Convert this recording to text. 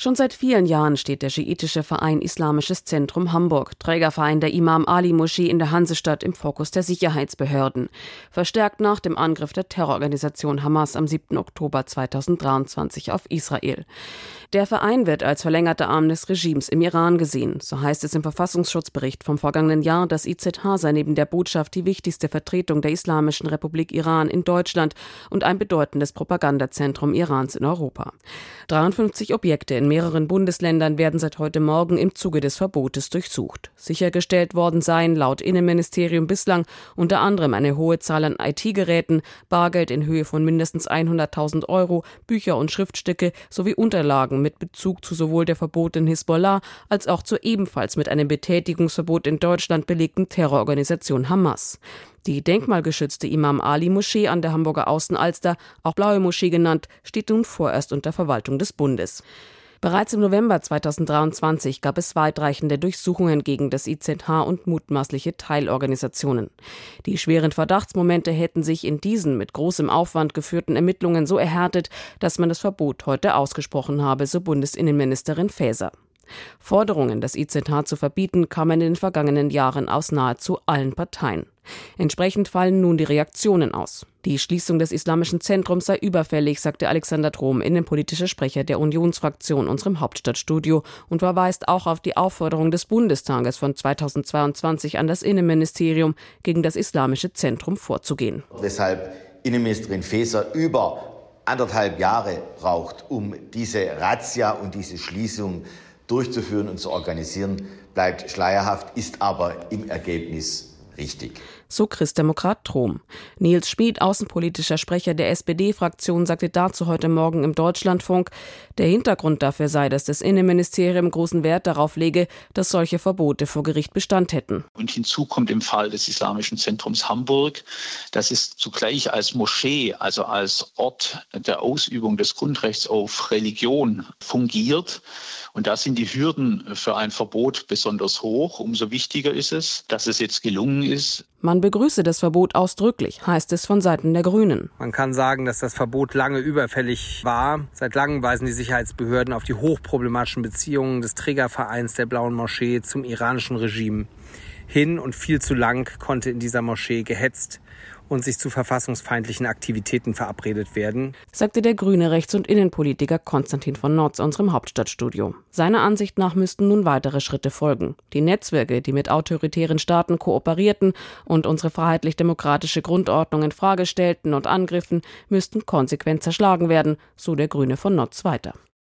Schon seit vielen Jahren steht der schiitische Verein Islamisches Zentrum Hamburg, Trägerverein der Imam-Ali-Moschee in der Hansestadt, im Fokus der Sicherheitsbehörden. Verstärkt nach dem Angriff der Terrororganisation Hamas am 7. Oktober 2023 auf Israel. Der Verein wird als verlängerter Arm des Regimes im Iran gesehen. So heißt es im Verfassungsschutzbericht vom vergangenen Jahr. Das IZH sei neben der Botschaft die wichtigste Vertretung der Islamischen Republik Iran in Deutschland und ein bedeutendes Propagandazentrum Irans in Europa. 53 Objekte in mehreren Bundesländern werden seit heute Morgen im Zuge des Verbotes durchsucht. Sichergestellt worden seien laut Innenministerium bislang unter anderem eine hohe Zahl an IT-Geräten, Bargeld in Höhe von mindestens 100.000 Euro, Bücher und Schriftstücke sowie Unterlagen mit Bezug zu sowohl der verbotenen Hisbollah als auch zur ebenfalls mit einem Betätigungsverbot in Deutschland belegten Terrororganisation Hamas. Die denkmalgeschützte Imam-Ali-Moschee an der Hamburger Außenalster, auch Blaue Moschee genannt, steht nun vorerst unter Verwaltung des Bundes. Bereits im November 2023 gab es weitreichende Durchsuchungen gegen das IZH und mutmaßliche Teilorganisationen. Die schweren Verdachtsmomente hätten sich in diesen mit großem Aufwand geführten Ermittlungen so erhärtet, dass man das Verbot heute ausgesprochen habe, so Bundesinnenministerin Faeser. Forderungen, das IZH zu verbieten, kamen in den vergangenen Jahren aus nahezu allen Parteien. Entsprechend fallen nun die Reaktionen aus. Die Schließung des Islamischen Zentrums sei überfällig, sagte Alexander Trom, innenpolitischer Sprecher der Unionsfraktion, unserem Hauptstadtstudio, und verweist auch auf die Aufforderung des Bundestages von 2022 an das Innenministerium, gegen das Islamische Zentrum vorzugehen. Weshalb Innenministerin Faeser über 1,5 Jahre braucht, um diese Razzia und diese Schließung durchzuführen und zu organisieren, bleibt schleierhaft, ist aber im Ergebnis richtig. So Christdemokrat Trom. Nils Schmid, außenpolitischer Sprecher der SPD-Fraktion, sagte dazu heute Morgen im Deutschlandfunk, der Hintergrund dafür sei, dass das Innenministerium großen Wert darauf lege, dass solche Verbote vor Gericht Bestand hätten. Und hinzu kommt im Fall des Islamischen Zentrums Hamburg, dass es zugleich als Moschee, also als Ort der Ausübung des Grundrechts auf Religion fungiert. Und da sind die Hürden für ein Verbot besonders hoch. Umso wichtiger ist es, dass es jetzt gelungen ist. Man begrüße das Verbot ausdrücklich, heißt es von Seiten der Grünen. Man kann sagen, dass das Verbot lange überfällig war. Seit langem weisen die Sicherheitsbehörden auf die hochproblematischen Beziehungen des Trägervereins der Blauen Moschee zum iranischen Regime hin. Und viel zu lang konnte in dieser Moschee gehetzt und sich zu verfassungsfeindlichen Aktivitäten verabredet werden, sagte der grüne Rechts- und Innenpolitiker Konstantin von Notz unserem Hauptstadtstudio. Seiner Ansicht nach müssten nun weitere Schritte folgen. Die Netzwerke, die mit autoritären Staaten kooperierten und unsere freiheitlich-demokratische Grundordnung in Frage stellten und angriffen, müssten konsequent zerschlagen werden, so der Grüne von Notz weiter.